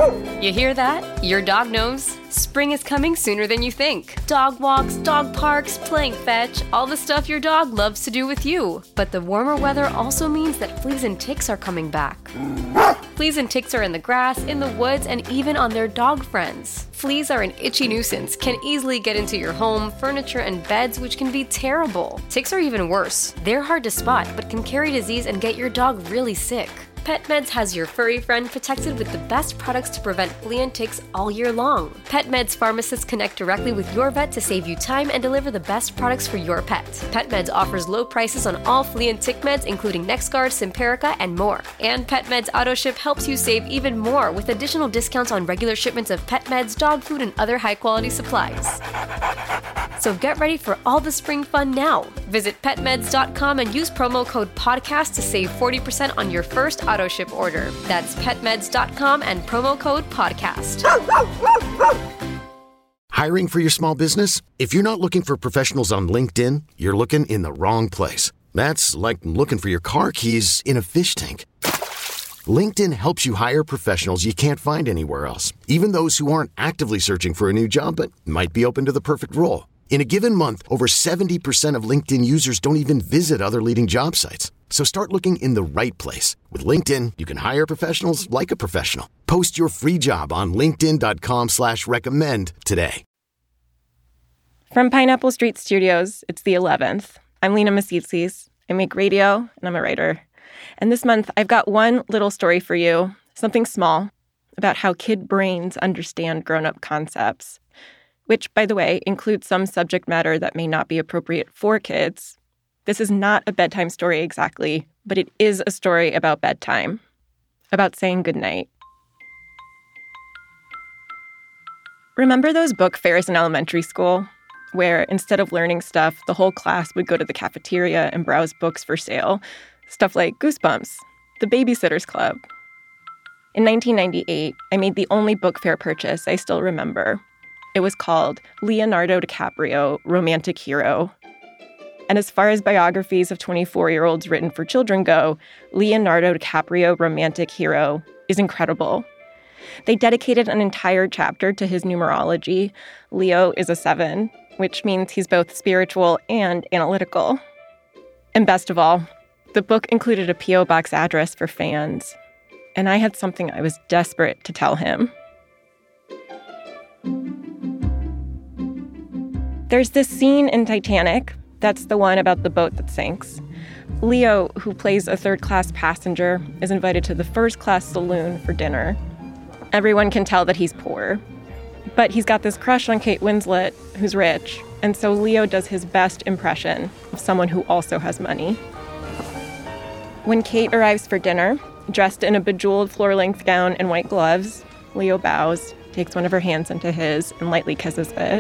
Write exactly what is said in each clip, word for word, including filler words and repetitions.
You hear that? Your dog knows. Spring is coming sooner than you think. Dog walks, dog parks, playing fetch, all the stuff your dog loves to do with you. But the warmer weather also means that fleas and ticks are coming back. Fleas and ticks are in the grass, in the woods, and even on their dog friends. Fleas are an itchy nuisance, can easily get into your home, furniture, and beds, which can be terrible. Ticks are even worse. They're hard to spot, but can carry disease and get your dog really sick. PetMeds has your furry friend protected with the best products to prevent flea and ticks all year long. PetMeds pharmacists connect directly with your vet to save you time and deliver the best products for your pet. PetMeds offers low prices on all flea and tick meds, including NexGard, Simparica, and more. And PetMeds AutoShip helps you save even more with additional discounts on regular shipments of pet meds, dog food, and other high-quality supplies. So get ready for all the spring fun now. Visit pet meds dot com and use promo code podcast to save forty percent on your first auto ship order. That's pet meds dot com and promo code podcast. Hiring for your small business? If you're not looking for professionals on LinkedIn, you're looking in the wrong place. That's like looking for your car keys in a fish tank. LinkedIn helps you hire professionals you can't find anywhere else, even those who aren't actively searching for a new job but might be open to the perfect role. In a given month, over seventy percent of LinkedIn users don't even visit other leading job sites. So start looking in the right place. With LinkedIn, you can hire professionals like a professional. Post your free job on linkedin dot com slash recommend today. From Pineapple Street Studios, it's the eleventh. I'm Lena Masitsis. I make radio, and I'm a writer. And this month, I've got one little story for you, something small, about how kid brains understand grown-up concepts. Which, by the way, includes some subject matter that may not be appropriate for kids. This is not a bedtime story exactly, but it is a story about bedtime, about saying goodnight. Remember those book fairs in elementary school, where instead of learning stuff, the whole class would go to the cafeteria and browse books for sale? Stuff like Goosebumps, The Babysitter's Club. In nineteen ninety-eight, I made the only book fair purchase I still remember. It was called Leonardo DiCaprio, Romantic Hero. And as far as biographies of twenty-four-year-olds written for children go, Leonardo DiCaprio, Romantic Hero is incredible. They dedicated an entire chapter to his numerology. Leo is a seven, which means he's both spiritual and analytical. And best of all, the book included a P O box address for fans. And I had something I was desperate to tell him. There's this scene in Titanic, that's the one about the boat that sinks. Leo, who plays a third-class passenger, is invited to the first-class saloon for dinner. Everyone can tell that he's poor. But he's got this crush on Kate Winslet, who's rich, and so Leo does his best impression of someone who also has money. When Kate arrives for dinner, dressed in a bejeweled floor-length gown and white gloves, Leo bows, takes one of her hands into his, and lightly kisses it.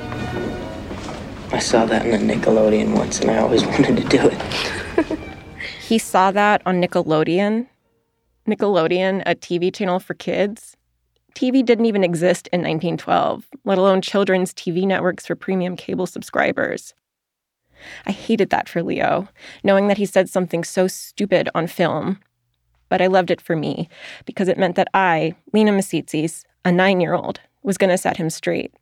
I saw that in the Nickelodeon once, and I always wanted to do it. He saw that on Nickelodeon. Nickelodeon, a T V channel for kids. T V didn't even exist in nineteen twelve, let alone children's T V networks for premium cable subscribers. I hated that for Leo, knowing that he said something so stupid on film. But I loved it for me, because it meant that I, Lena Masitsis, a nine-year-old, was going to set him straight.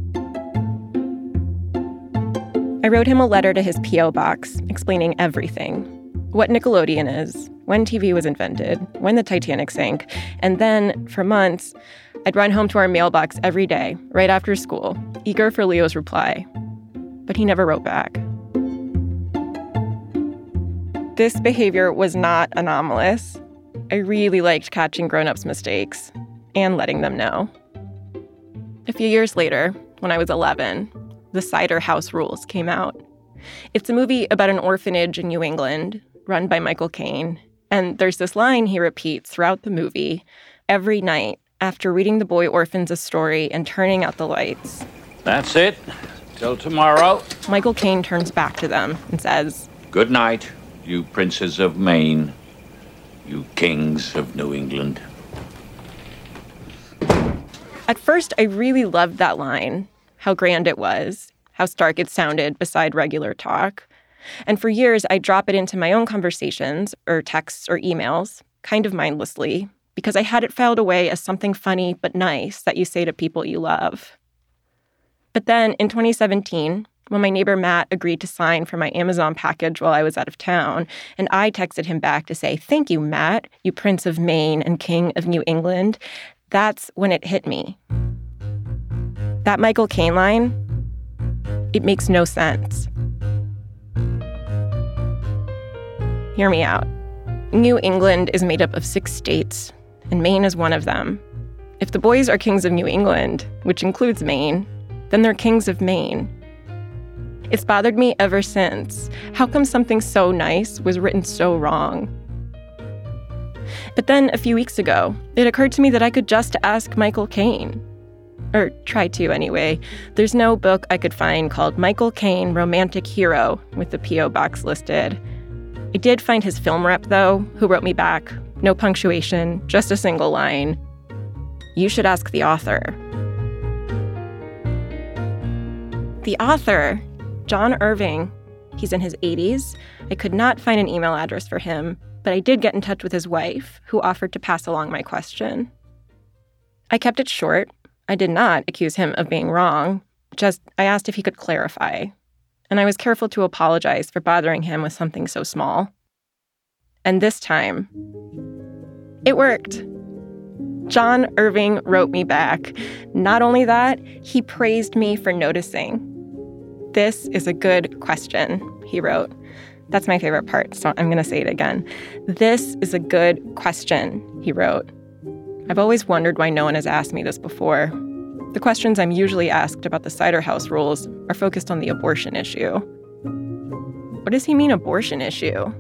I wrote him a letter to his P O box, explaining everything. What Nickelodeon is, when T V was invented, when the Titanic sank, and then, for months, I'd run home to our mailbox every day, right after school, eager for Leo's reply. But he never wrote back. This behavior was not anomalous. I really liked catching grown-ups' mistakes and letting them know. A few years later, when I was eleven, The Cider House Rules came out. It's a movie about an orphanage in New England, run by Michael Caine. And there's this line he repeats throughout the movie, every night, after reading the boy orphans a story and turning out the lights. That's it. Till tomorrow. Michael Caine turns back to them and says, Good night, you princes of Maine, you kings of New England. At first, I really loved that line, how grand it was, how stark it sounded beside regular talk. And for years, I'd drop it into my own conversations, or texts or emails, kind of mindlessly, because I had it filed away as something funny but nice that you say to people you love. But then in twenty seventeen, when my neighbor Matt agreed to sign for my Amazon package while I was out of town, and I texted him back to say, "Thank you, Matt, you Prince of Maine and King of New England," that's when it hit me. That Michael Caine line, it makes no sense. Hear me out. New England is made up of six states, and Maine is one of them. If the boys are kings of New England, which includes Maine, then they're kings of Maine. It's bothered me ever since. How come something so nice was written so wrong? But then a few weeks ago, it occurred to me that I could just ask Michael Caine. Or try to, anyway. There's no book I could find called Michael Caine Romantic Hero with the P O box listed. I did find his film rep, though, who wrote me back. No punctuation, just a single line. "You should ask the author." The author, John Irving. He's in his eighties. I could not find an email address for him, but I did get in touch with his wife, who offered to pass along my question. I kept it short. I did not accuse him of being wrong. Just, I asked if he could clarify. And I was careful to apologize for bothering him with something so small. And this time, it worked. John Irving wrote me back. Not only that, he praised me for noticing. "This is a good question," he wrote. That's my favorite part, so I'm going to say it again. "This is a good question," he wrote. I've always wondered why no one has asked me this before. The questions I'm usually asked about the cider house rules are focused on the abortion issue. What does he mean, abortion issue?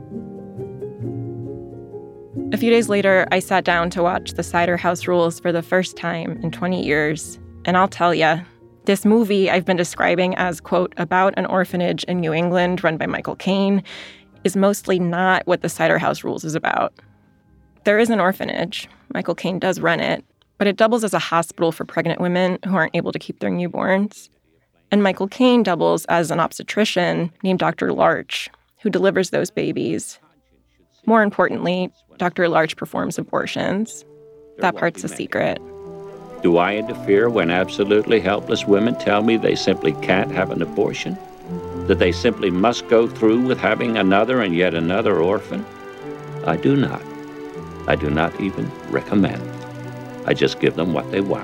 A few days later, I sat down to watch the Cider House Rules for the first time in twenty years. And I'll tell ya, this movie I've been describing as, quote, about an orphanage in New England run by Michael Caine is mostly not what the Cider House Rules is about. There is an orphanage. Michael Caine does run it, but it doubles as a hospital for pregnant women who aren't able to keep their newborns. And Michael Caine doubles as an obstetrician named Doctor Larch, who delivers those babies. More importantly, Doctor Larch performs abortions. That part's a secret. Do I interfere when absolutely helpless women tell me they simply can't have an abortion? That they simply must go through with having another and yet another orphan? I do not. I do not even recommend. I just give them what they want.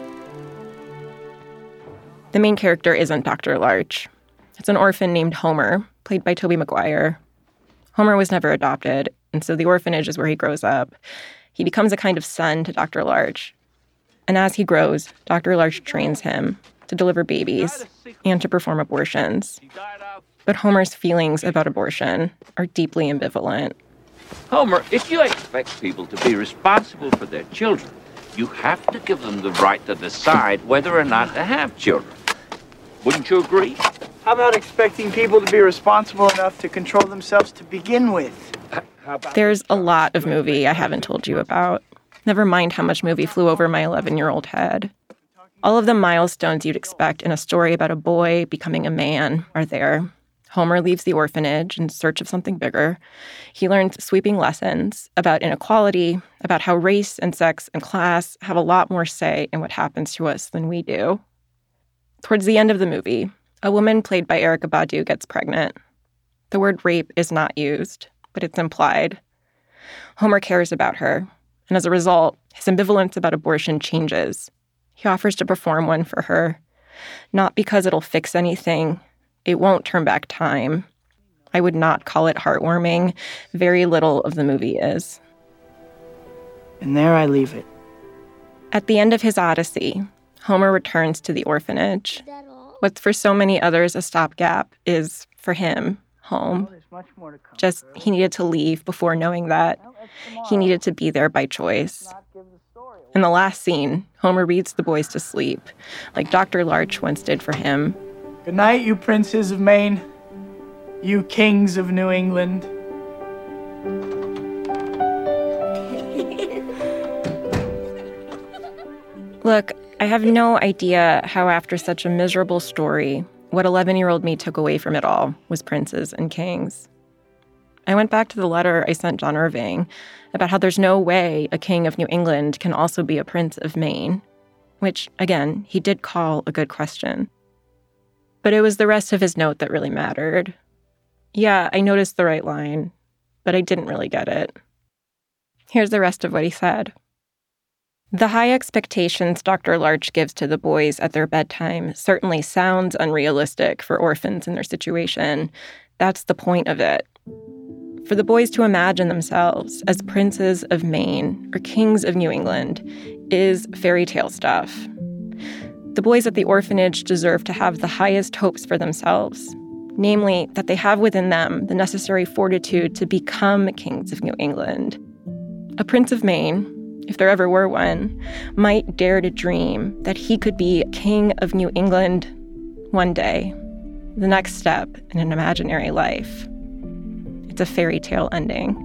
The main character isn't Doctor Larch. It's an orphan named Homer, played by Tobey Maguire. Homer was never adopted, and so the orphanage is where he grows up. He becomes a kind of son to Doctor Larch. And as he grows, Doctor Larch trains him to deliver babies and to perform abortions. But Homer's feelings about abortion are deeply ambivalent. Homer, if you expect people to be responsible for their children, you have to give them the right to decide whether or not to have children. Wouldn't you agree? How about expecting people to be responsible enough to control themselves to begin with? There's a lot of movie I haven't told you about. Never mind how much movie flew over my eleven-year-old head. All of the milestones you'd expect in a story about a boy becoming a man are there. Homer leaves the orphanage in search of something bigger. He learns sweeping lessons about inequality, about how race and sex and class have a lot more say in what happens to us than we do. Towards the end of the movie, a woman played by Erykah Badu gets pregnant. The word rape is not used, but it's implied. Homer cares about her, and as a result, his ambivalence about abortion changes. He offers to perform one for her, not because it'll fix anything. It won't turn back time. I would not call it heartwarming. Very little of the movie is. And there I leave it. At the end of his odyssey, Homer returns to the orphanage. What's for so many others a stopgap is, for him, home. Just, he needed to leave before knowing that. He needed to be there by choice. In the last scene, Homer reads the boys to sleep, like Doctor Larch once did for him. Good night, you princes of Maine. You kings of New England. Look, I have no idea how after such a miserable story, what eleven-year-old me took away from it all was princes and kings. I went back to the letter I sent John Irving about how there's no way a king of New England can also be a prince of Maine, which, again, he did call a good question. But it was the rest of his note that really mattered. Yeah, I noticed the right line, but I didn't really get it. Here's the rest of what he said. The high expectations Doctor Larch gives to the boys at their bedtime certainly sounds unrealistic for orphans in their situation. That's the point of it. For the boys to imagine themselves as princes of Maine or kings of New England is fairy tale stuff. The boys at the orphanage deserve to have the highest hopes for themselves, namely that they have within them the necessary fortitude to become kings of New England. A prince of Maine, if there ever were one, might dare to dream that he could be king of New England one day, the next step in an imaginary life. It's a fairy tale ending.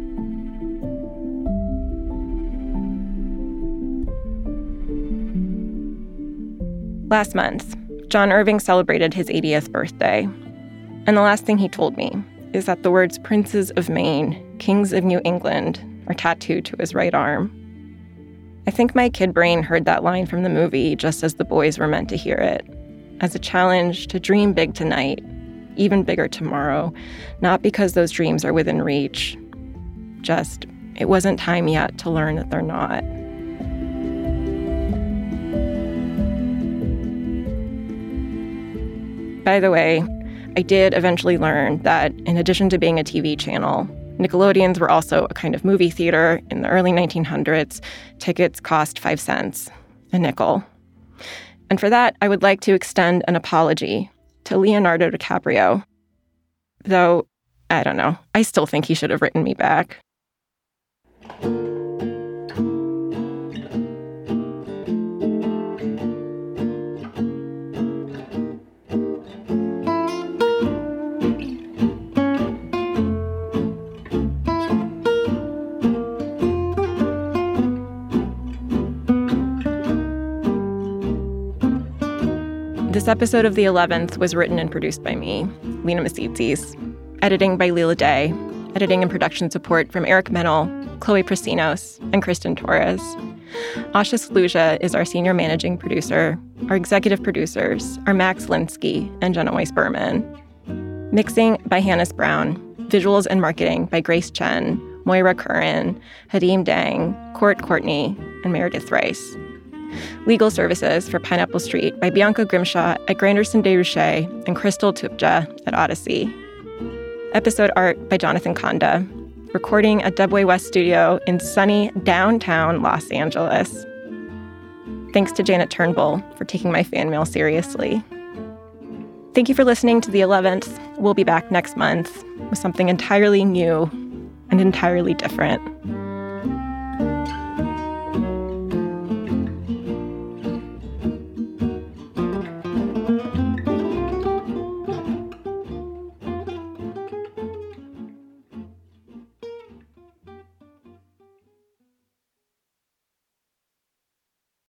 Last month, John Irving celebrated his eightieth birthday. And the last thing he told me is that the words Princes of Maine, Kings of New England are tattooed to his right arm. I think my kid brain heard that line from the movie just as the boys were meant to hear it, as a challenge to dream big tonight, even bigger tomorrow, not because those dreams are within reach. Just, it wasn't time yet to learn that they're not. By the way, I did eventually learn that in addition to being a T V channel, Nickelodeons were also a kind of movie theater in the early nineteen hundreds. Tickets cost five cents, a nickel. And for that, I would like to extend an apology to Leonardo DiCaprio. Though, I don't know, I still think he should have written me back. This episode of The eleventh was written and produced by me, Lena Misitzis. Editing by Leela Day. Editing and production support from Eric Mennel, Chloe Prasinos, and Kristen Torres. Asha Saluja is our senior managing producer. Our executive producers are Max Linsky and Jenna Weiss-Berman. Mixing by Hannes Brown. Visuals and marketing by Grace Chen, Moira Curran, Hadim Dang, Court Courtney, and Meredith Rice. Legal services for Pineapple Street by Bianca Grimshaw at Granderson de Ruche and Crystal Tupja at Odyssey. Episode art by Jonathan Conda. Recording at Dubway West Studio in sunny downtown Los Angeles. Thanks to Janet Turnbull for taking my fan mail seriously. Thank you for listening to The eleventh. We'll be back next month with something entirely new and entirely different.